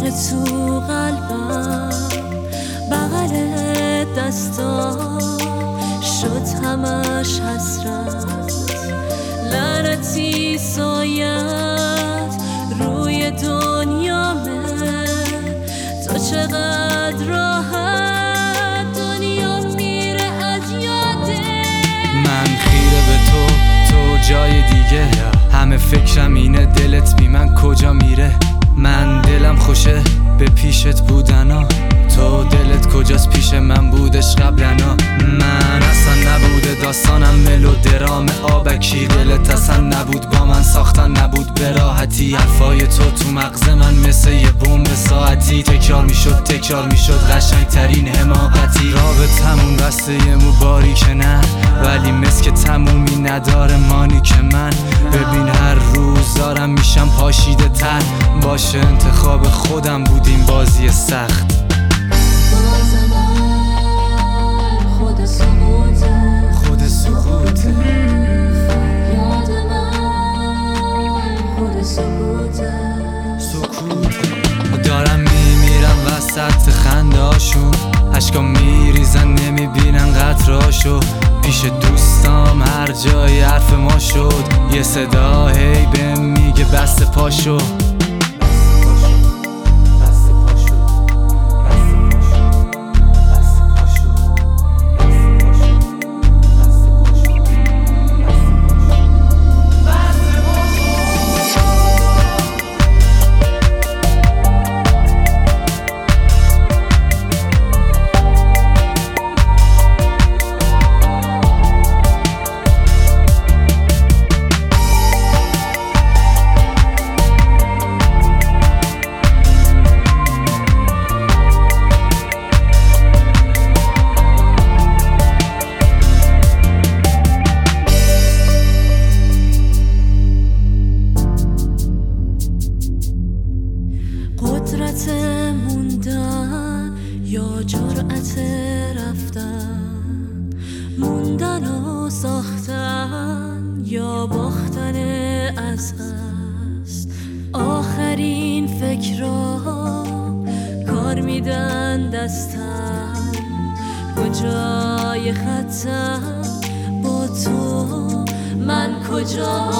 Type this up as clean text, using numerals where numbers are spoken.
تو قلبم، بغل دستام شد همش حسرت، لعنتی سایت روی دنیامه. تو چقدر راحت دنیا میره از یاده. من خیره به تو جای دیگه، همه فکرم اینه دلت بی من کجا میره. من دلم خوشه به پیشت بودنا، تو دلت کجاست پیش من بودش قبلنا. من اصلا نبوده داستانم ملودرام آبکی، دلت اصلا نبود با من ساختن نبود به راحتی. حرفای تو مغز من مثل یه بمب ساعتی، تکرار میشد قشنگ ترین حماقتی. رابطمون بسته یه مو باری که نه، ولی مثل که تمومی نداره مانی که من. ببین هر روز دارم میشم پاشیده تر، باشه انتخاب خودم بود این بازی سخت. خود سکوته یاد من، خود سکوته دارم میمیرم وسط خنده هاشون، عشقا میریزن نمیبینن قطرهاشو. پیش دوستام هر جای حرف ما شد، یه صدا هی بهم میگه بسته پاشو. قدرت موندن یا جرأت رفتن، موندن و ساختن یا باختن از هست. آخرین فکرام کار میدن دستم، کجای خطم با تو من کجا